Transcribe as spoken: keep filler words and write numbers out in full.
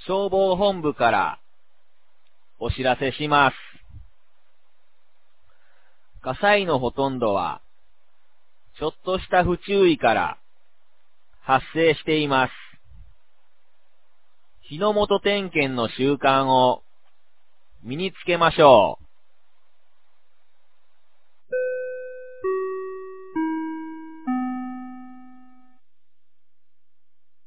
消防本部からお知らせします。火災のほとんどは、ちょっとした不注意から発生しています。火の元点検の習慣を身につけましょう。